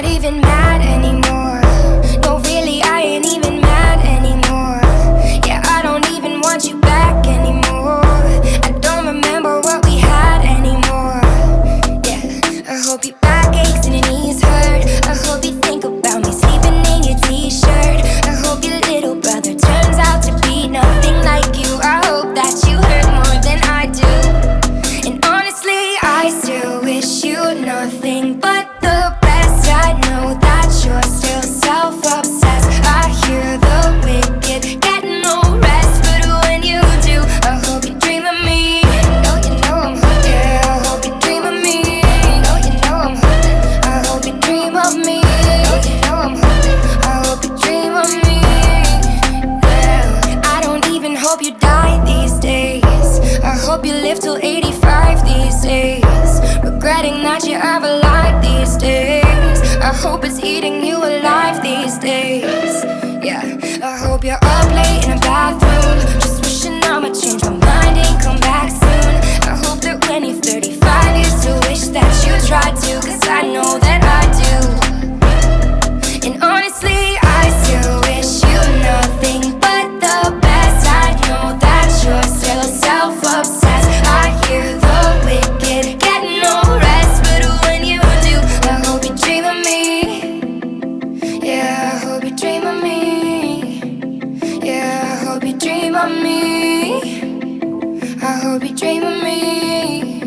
not even mad anymore. No, really, I ain't even mad anymore. Yeah, I don't even want you back anymore. I don't remember what we had anymore. Yeah, I hope your back aches and your knees hurt. I hope you think about me sleeping in your t-shirt. I hope your little brother turns out to be nothing like you. I hope that you hurt more than I do. And honestly, I still wish you nothing but the best. I know that you're still self-obsessed. I hear the wicked get no rest, but when you do, I hope you dream of me. You know I'm hooked. Yeah, I hope you dream of me. You know I'm hooked. I hope you dream of me. You know I'm hooked. I hope you dream of me. Yeah, I don't even hope you die these days. I hope you live till 85 these days, regretting that you ever lied these days. I hope it's eating you alive these days. Yeah, I hope you're up late in a bathroom, just wishing I'ma change my mind and come back soon. I hope that when you're 35 you still wish that you tried to, cause I know that I do. And honestly, I still wish you nothing but the best. I know that you're still self-obsessed. I hear the wicked get no rest, but when you do, I hope you dream of me. Yeah, I hope you dream of me. Yeah, I hope you dream of me. I hope you dream of me.